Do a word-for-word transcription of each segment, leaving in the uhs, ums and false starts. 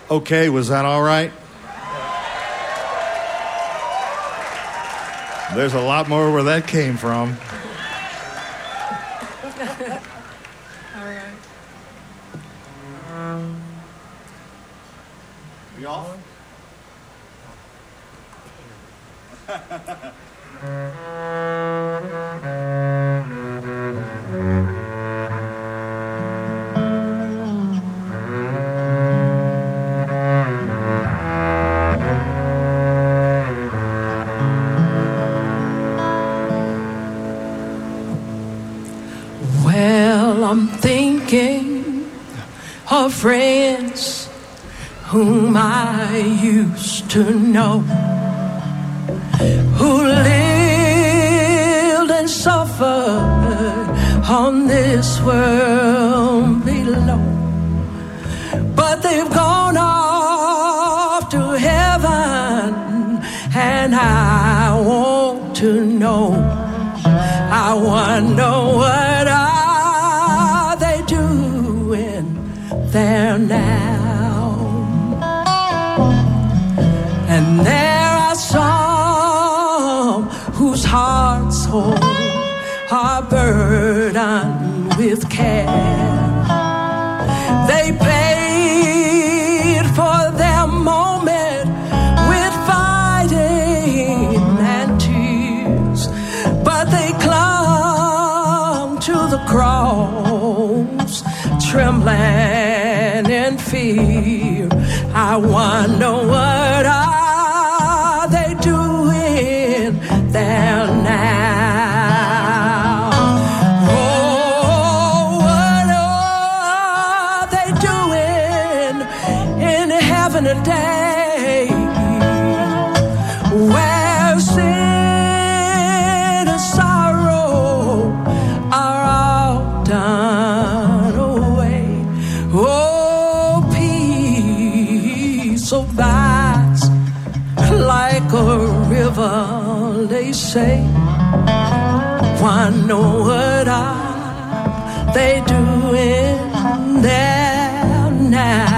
Okay, was that all right? There's a lot more where that came from. All right. We off? Well, I'm thinking of friends whom I used to know, who lived and suffered on this world below. But they've gone off to heaven, and I want to know, I wonder what are they doing there now. And there are some whose hearts oh, are burdened with care. They paid for their moment with fighting and tears, but they clung to the cross, trembling in fear. I wonder what are they doing there now? Oh, what are they doing in heaven today, where sin and sorrow are all done away? Oh, peace of vast like a river, they say. Wonder what are they doing there now?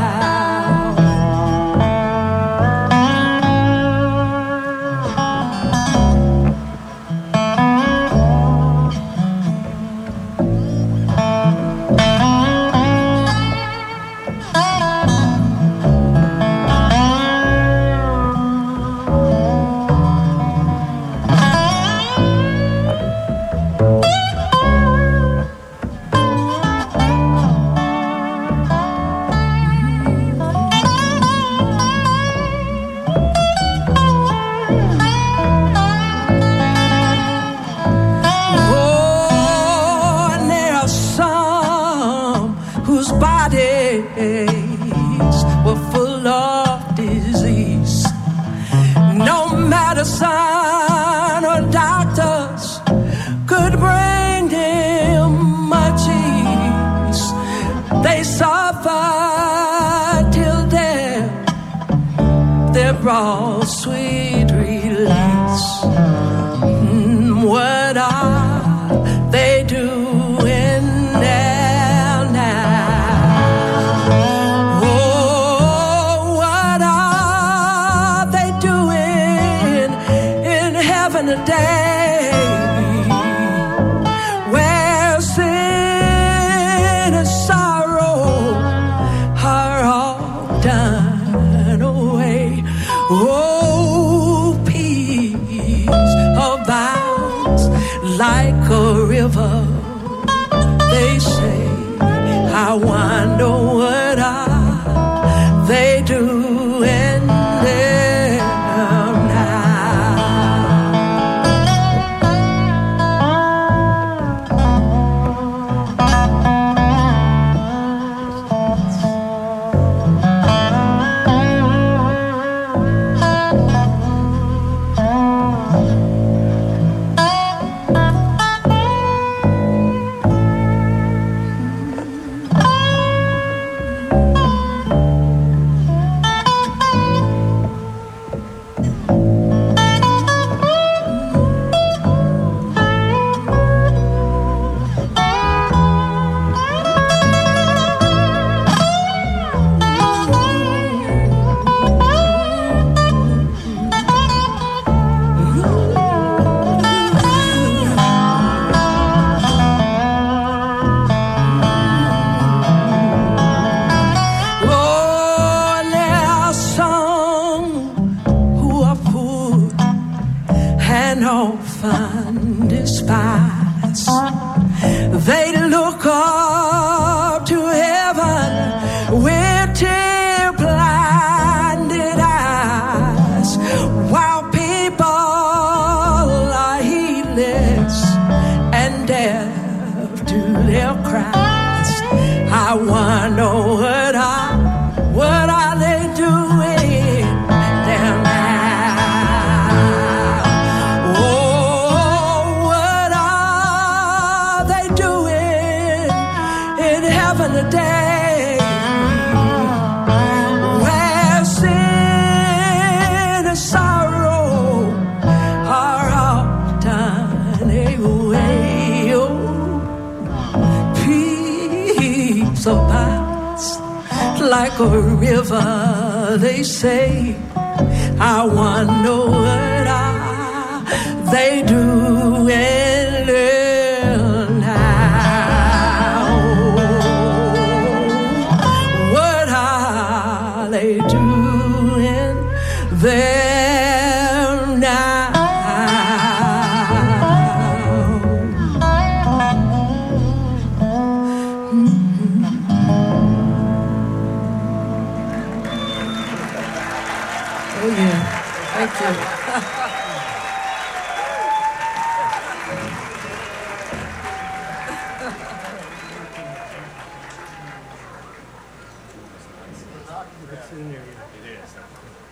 Were full of disease. No medicine or doctors could bring them much ease. They suffered till death, they brought sweet release. Mm, what are they doing there now? Today, where sin and sorrow are all done away. Oh, peace abounds like a river, they say. I wonder what are they doing there now? and often despised. They look up to heaven with tear blinded eyes, while people are heedless and deaf to their cries. I wonder what I, what are they doing there now? Oh, what are they doing in heaven today, where sin and sorrow are all done away? Oh, peace abides like a river, they say. I wonder what are they doing now? What are they doing there now? Oh yeah, thank you.